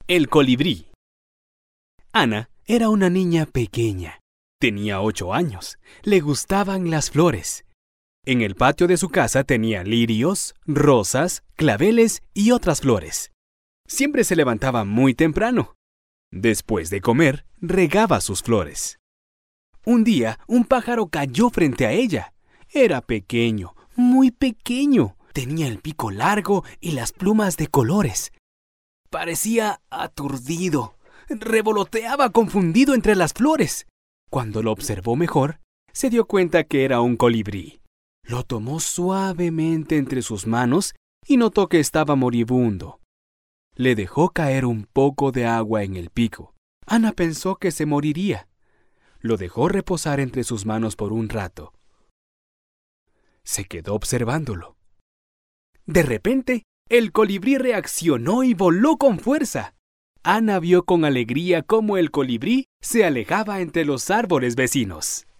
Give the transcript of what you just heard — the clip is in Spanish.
El colibrí. Ana era una niña pequeña. Tenía 8 años. Le gustaban las flores. En el patio de su casa tenía lirios, rosas, claveles y otras flores. Siempre se levantaba muy temprano. Después de comer, regaba sus flores. Un día, un pájaro cayó frente a ella. Era pequeño, muy pequeño. Tenía el pico largo y las plumas de colores. Parecía aturdido. Revoloteaba confundido entre las flores. Cuando lo observó mejor, se dio cuenta que era un colibrí. Lo tomó suavemente entre sus manos y notó que estaba moribundo. Le dejó caer un poco de agua en el pico. Ana pensó que se moriría. Lo dejó reposar entre sus manos por un rato. Se quedó observándolo. De repente, el colibrí reaccionó y voló con fuerza. Ana vio con alegría cómo el colibrí se alejaba entre los árboles vecinos.